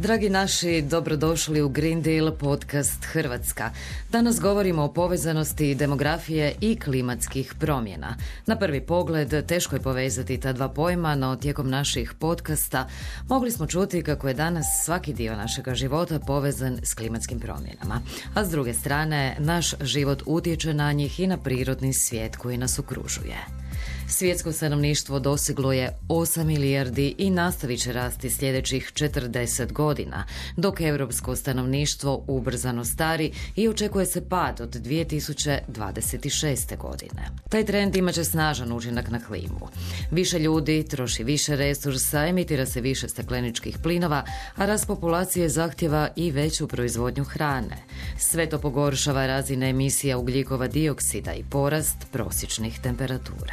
Dragi naši, dobrodošli u Green Deal podcast Hrvatska. Danas govorimo o povezanosti demografije i klimatskih promjena. Na prvi pogled teško je povezati ta dva pojma, no tijekom naših podcasta mogli smo čuti kako je danas svaki dio našega života povezan s klimatskim promjenama. A s druge strane, naš život utječe na njih i na prirodni svijet koji nas okružuje. Svjetsko stanovništvo doseglo je 8 milijardi i nastavit će rasti sljedećih 40 godina, dok europsko stanovništvo ubrzano stari i očekuje se pad od 2026. godine. Taj trend imat će snažan učinak na klimu. Više ljudi troši više resursa, emitira se više stakleničkih plinova, a rast populacije zahtjeva i veću proizvodnju hrane. Sve to pogoršava razine emisija ugljikova dioksida i porast prosječnih temperatura.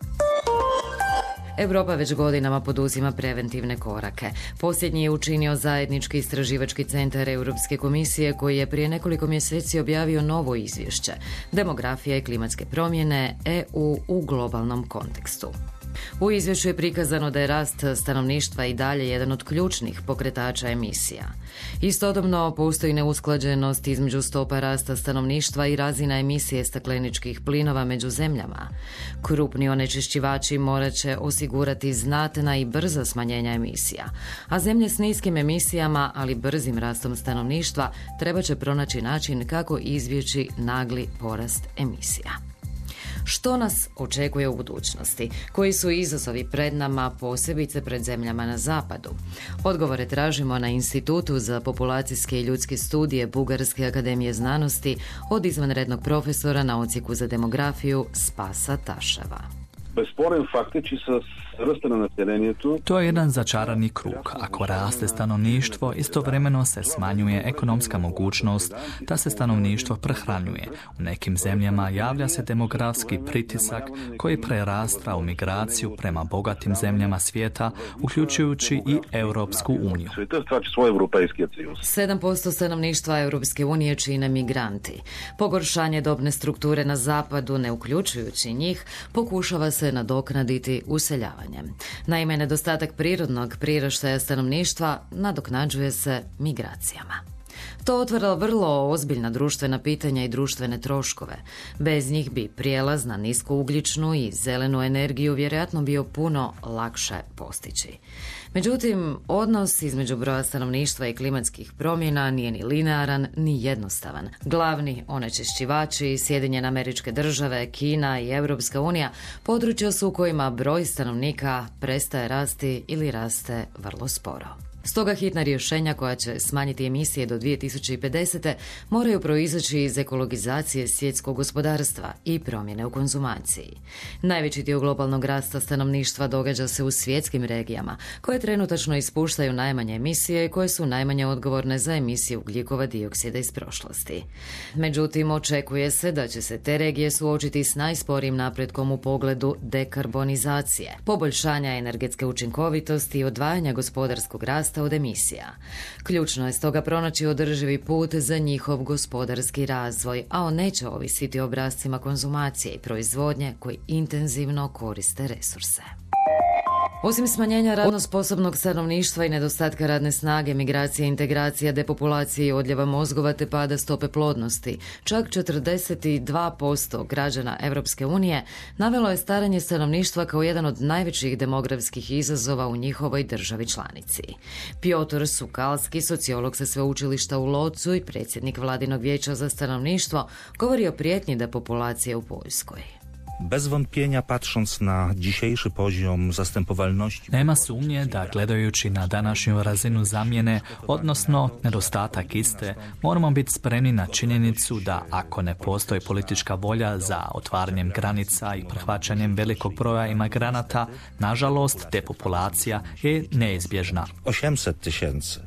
Europa već godinama poduzima preventivne korake. Posljednji je učinio zajednički istraživački centar Europske komisije koji je prije nekoliko mjeseci objavio novo izvješće Demografija i klimatske promjene EU u globalnom kontekstu. U izvješću je prikazano da je rast stanovništva i dalje jedan od ključnih pokretača emisija. Istodobno postoji neusklađenost između stopa rasta stanovništva i razina emisije stakleničkih plinova među zemljama. Krupni onečišćivači morat će osigurati znatna i brza smanjenja emisija, a zemlje s niskim emisijama, ali brzim rastom stanovništva, treba će pronaći način kako izbjeći nagli porast emisija. Što nas očekuje u budućnosti? Koji su izazovi pred nama, posebice pred zemljama na zapadu? Odgovore tražimo na Institutu za populacijske i ljudske studije Bugarske akademije znanosti od izvanrednog profesora na odsjeku za demografiju Spasa Taševa. To je jedan začarani krug. Ako raste stanovništvo, istovremeno se smanjuje ekonomska mogućnost da se stanovništvo prehranjuje. U nekim zemljama javlja se demografski pritisak koji prerasta u migraciju prema bogatim zemljama svijeta, uključujući i Europsku uniju. 7% stanovništva Europske unije čine migranti. Pogoršanje dobne strukture na zapadu, ne uključujući njih, pokušava se nadoknaditi useljavanjem. Naime, nedostatak prirodnog priraštaja stanovništva nadoknađuje se migracijama. To otvara vrlo ozbiljna društvena pitanja i društvene troškove. Bez njih bi prijelaz na niskougljičnu i zelenu energiju vjerojatno bio puno lakše postići. Međutim, odnos između broja stanovništva i klimatskih promjena nije ni linearan, ni jednostavan. Glavni onečišćivači, Sjedinjene Američke Države, Kina i Europska unija, područja su u kojima broj stanovnika prestaje rasti ili raste vrlo sporo. Stoga hitna rješenja koja će smanjiti emisije do 2050. moraju proizaći iz ekologizacije svjetskog gospodarstva i promjene u konzumaciji. Najveći dio globalnog rasta stanovništva događa se u svjetskim regijama, koje trenutačno ispuštaju najmanje emisije i koje su najmanje odgovorne za emisiju ugljikova dioksida iz prošlosti. Međutim, očekuje se da će se te regije suočiti s najsporijim napretkom u pogledu dekarbonizacije, poboljšanja energetske učinkovitosti i odvajanja gospodarskog rasta od emisija. Ključno je stoga pronaći održivi put za njihov gospodarski razvoj, a on neće ovisiti o obrascima konzumacije i proizvodnje koji intenzivno koriste resurse. Osim smanjenja radno sposobnog stanovništva i nedostatka radne snage, migracija, integracija, depopulacije i odljeva mozgova te pada stope plodnosti, čak 42% građana Europske unije navelo je starenje stanovništva kao jedan od najvećih demografskih izazova u njihovoj državi članici. Piotr Sukalski, sociolog sa sveučilišta u Lodzu i predsjednik Vladinog vijeća za stanovništvo, govori o prijetnji depopulacije u Poljskoj. Bez wątpienia, patrząc na dzisiejszy poziom zastępowalności... Nema sumnje da gledajući na današnju razinu zamjene, odnosno nedostatak iste, moramo biti spremni na činjenicu da ako ne postoji politička volja za otvaranjem granica i prihvaćanjem velikog broja imigranata, nažalost, depopulacija je neizbježna. 800.000.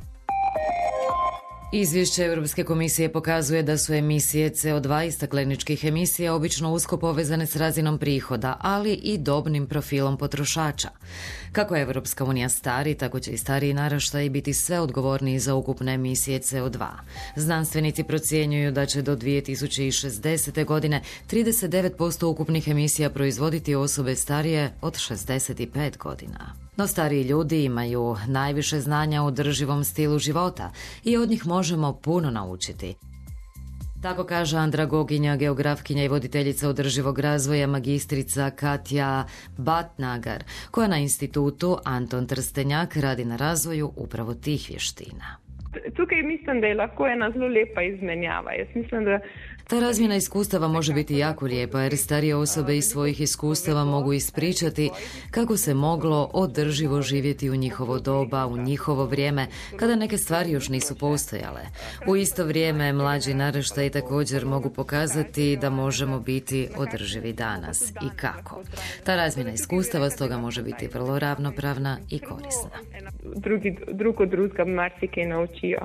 Izvješće Europske komisije pokazuje da su emisije CO2 i stakleničkih emisija obično usko povezane s razinom prihoda, ali i dobnim profilom potrošača. Kako Europska unija stari, tako će i stariji naraštaji biti sve odgovorniji za ukupne emisije CO2. Znanstvenici procjenjuju da će do 2060. godine 39% ukupnih emisija proizvoditi osobe starije od 65 godina. No stariji ljudi imaju najviše znanja o održivom stilu života i od njih možemo puno naučiti. Tako kaže andragoginja, geografkinja i voditeljica održivog razvoja magistrica Katja Batnagar, koja na institutu Anton Trstenjak radi na razvoju upravo tih vještina. Tukaj mislim da je lahko ena zelo lepa izmenjava. Jaz mislim da ta razmjena iskustava može biti jako lijepa jer starije osobe iz svojih iskustava mogu ispričati kako se moglo održivo živjeti u njihovo doba, u njihovo vrijeme, kada neke stvari još nisu postojale. U isto vrijeme mlađi naraštaji također mogu pokazati da možemo biti održivi danas i kako. Ta razmjena iskustava stoga može biti vrlo ravnopravna i korisna. Drug od drugega marsikaj naučijo.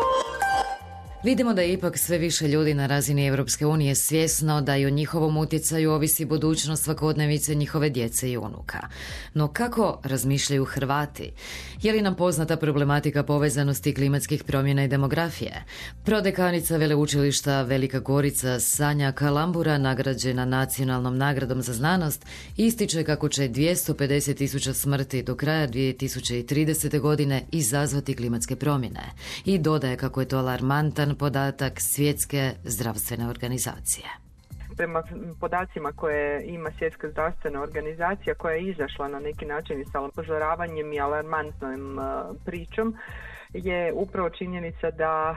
Vidimo da je ipak sve više ljudi na razini Europske unije svjesno da i o njihovom utjecaju ovisi budućnost svakodnevice njihove djece i unuka. No kako razmišljaju Hrvati? Je li nam poznata problematika povezanosti klimatskih promjena i demografije? Prodekanica Veleučilišta Velika Gorica Sanja Kalambura, nagrađena Nacionalnom nagradom za znanost, ističe kako će 250.000 smrti do kraja 2030. godine izazvati klimatske promjene i dodaje kako je to alarmantan podatak Svjetske zdravstvene organizacije. Prema podacima koje ima Svjetska zdravstvena organizacija, koja je izašla na neki način i sa upozoravanjem i alarmantnom pričom, je upravo činjenica da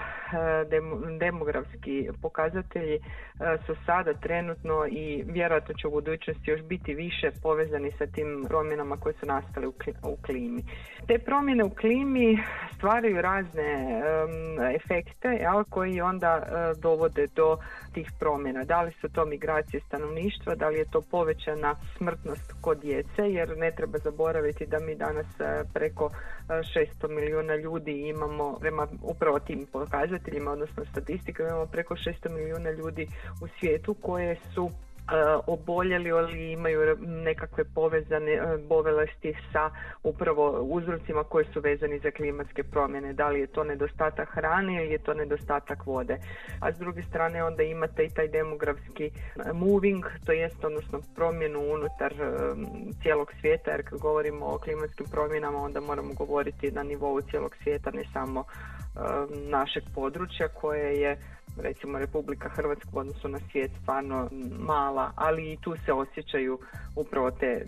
demografski pokazatelji su sada trenutno i vjerojatno će u budućnosti još biti više povezani sa tim promjenama koje su nastale u klimi. Te promjene u klimi stvaraju razne efekte koji onda dovode do tih promjena. Da li su to migracije stanovništva, da li je to povećana smrtnost kod djece, jer ne treba zaboraviti da mi danas preko 600 milijuna ljudi imamo, prema upravo tim pokazateljima, odnosno statistikama, imamo preko 600 milijuna ljudi u svijetu koje su oboljeli ili imaju nekakve povezane bolesti sa upravo uzrocima koji su vezani za klimatske promjene. Da li je to nedostatak hrane ili je to nedostatak vode. A s druge strane onda imate i taj demografski moving, to jest odnosno promjenu unutar cijelog svijeta, jer kad govorimo o klimatskim promjenama onda moramo govoriti na nivou cijelog svijeta, ne samo našeg područja koje je recimo Republika Hrvatska u odnosu na svijet stvarno mala, ali i tu se osjećaju upravo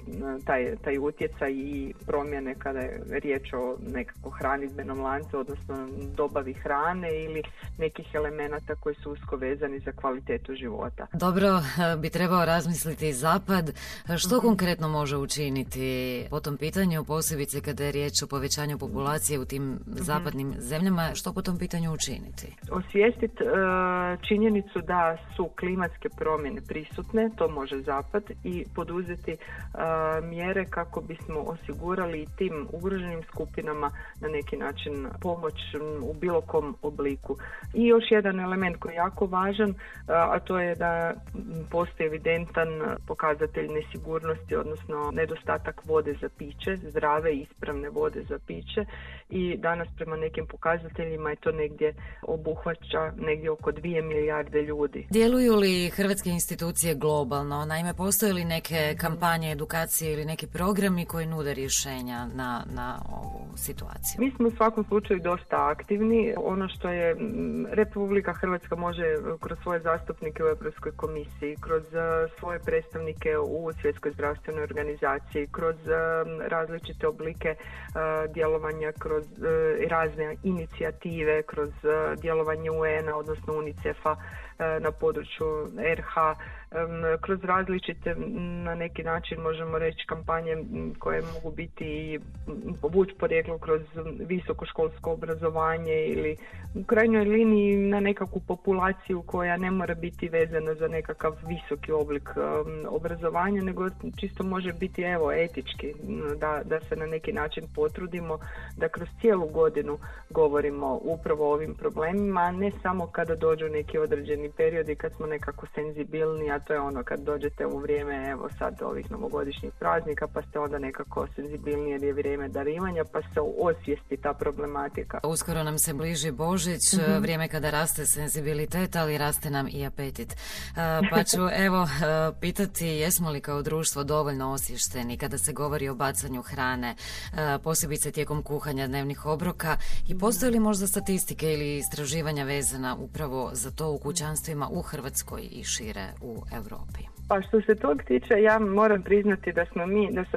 taj utjecaj i promjene kada je riječ o nekakvom hranidbenom lancu, odnosno dobavi hrane ili nekih elemenata koji su usko vezani za kvalitetu života. Dobro, bi trebao razmisliti Zapad. Što konkretno može učiniti po tom pitanju, posebice kada je riječ o povećanju populacije u tim zapadnim zemljama, što po tom pitanju učiniti? Osvijestiti činjenicu da su klimatske promjene prisutne, to može Zapad, i poduzeti mjere kako bismo osigurali tim ugroženim skupinama na neki način pomoć u bilo kom obliku. I još jedan element koji je jako važan, a to je da postoji evidentan pokazatelj nesigurnosti, odnosno nedostatak vode za piće, zdrave i ispravne vode za piće, i danas prema nekim pokazateljima je to negdje obuhvaća negdje oko 2 milijarde ljudi. Djeluju li hrvatske institucije globalno? Naime, postoje li neke kampanje, edukacije ili neki programi koji nude rješenja na ovu situaciju? Mi smo u svakom slučaju dosta aktivni. Ono što je Republika Hrvatska može kroz svoje zastupnike u Europskoj komisiji, kroz svoje predstavnike u Svjetskoj zdravstvenoj organizaciji, kroz različite oblike djelovanja, kroz razne inicijative, kroz djelovanje UN-a, odnosno UNICEF-a na području RH, kroz različite, na neki način možemo reći, kampanje koje mogu biti i povući porijeklo kroz visokoškolsko obrazovanje ili u krajnjoj liniji na nekakvu populaciju koja ne mora biti vezana za nekakav visoki oblik obrazovanja, nego čisto može biti etički, da se na neki način potrudimo da kroz cijelu godinu govorimo upravo o ovim problemima, a ne samo kada dođu neki određeni određeni periodi kad smo nekako senzibilni, a to je ono kad dođete u vrijeme, evo sad ovih novogodišnjih praznika, pa ste onda nekako senzibilni jer je vrijeme darivanja, pa se osvijesti ta problematika. Uskoro nam se bliži Božić, vrijeme kada raste senzibilitet, ali raste nam i apetit. Pa ću evo pitati, jesmo li kao društvo dovoljno osvješteni kada se govori o bacanju hrane, posebice tijekom kuhanja dnevnih obroka, i postoji li možda statistike ili istraživanja vezana upravo za to u kućanstvima u Hrvatskoj i šire u Europi? Pa što se tog tiče, ja moram priznati da sam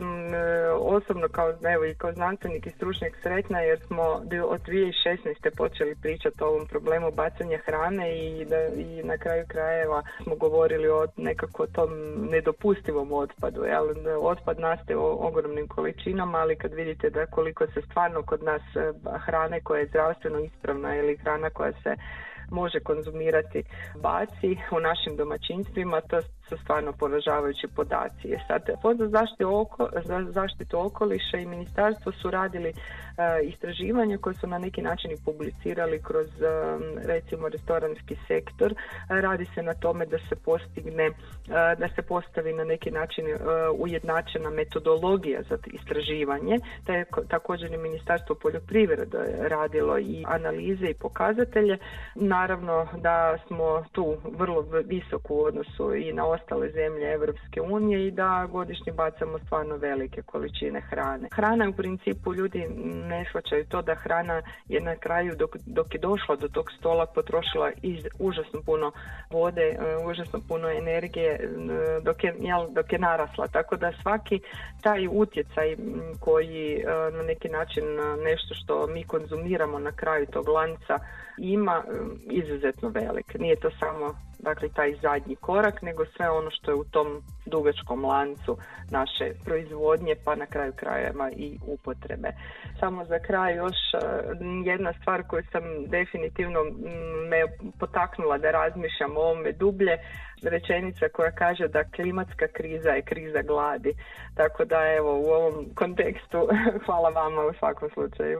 osobno kao znanstvenik i stručnjak sretna, jer smo od 2016. počeli pričati o ovom problemu bacanja hrane i na kraju krajeva smo govorili o nekako tom nedopustivom otpadu. Otpad nastaje u ogromnim količinama, ali kad vidite da koliko se stvarno kod nas hrane koja je zdravstveno ispravna ili hrana koja se može konzumirati baci u našim domaćinstvima, to su stvarno poražavajući podaci. Sad, Fond za zaštitu okoliša i ministarstvo su radili istraživanja koje su na neki način i publicirali kroz recimo restoranski sektor. Radi se na tome da se postavi na neki način ujednačena metodologija za istraživanje. Također je Ministarstvo poljoprivrede radilo i analize i pokazatelje. Naravno da smo tu vrlo visoko u odnosu i na ostale zemlje Europske unije i da godišnje bacamo stvarno velike količine hrane. Hrana je u principu, ljudi ne shvaćaju to da hrana je na kraju dok je došla do tog stola potrošila užasno puno vode, užasno puno energije dok je narasla. Tako da svaki taj utjecaj koji na neki način nešto što mi konzumiramo na kraju tog lanca ima izuzetno velik. Nije to samo taj zadnji korak, nego sve ono što je u tom dugačkom lancu naše proizvodnje, pa na kraju krajeva i upotrebe. Samo za kraj još jedna stvar koju sam definitivno me potaknula da razmišljam o ovome dublje, rečenica koja kaže da klimatska kriza je kriza gladi. Tako da evo, u ovom kontekstu hvala vama u svakom slučaju.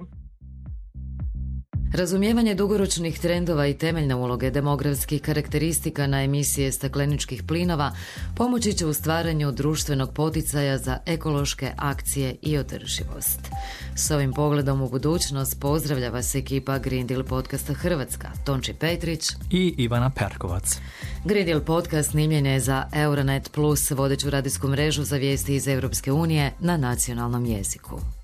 Razumijevanje dugoročnih trendova i temeljne uloge demografskih karakteristika na emisije stakleničkih plinova pomoći će u stvaranju društvenog poticaja za ekološke akcije i održivost. S ovim pogledom u budućnost pozdravlja vas ekipa Green Deal podcasta Hrvatska, Tonči Petrić i Ivana Perkovac. Green Deal podcast snimljen je za Euronet Plus, vodeću radijsku mrežu za vijesti iz Europske unije na nacionalnom jeziku.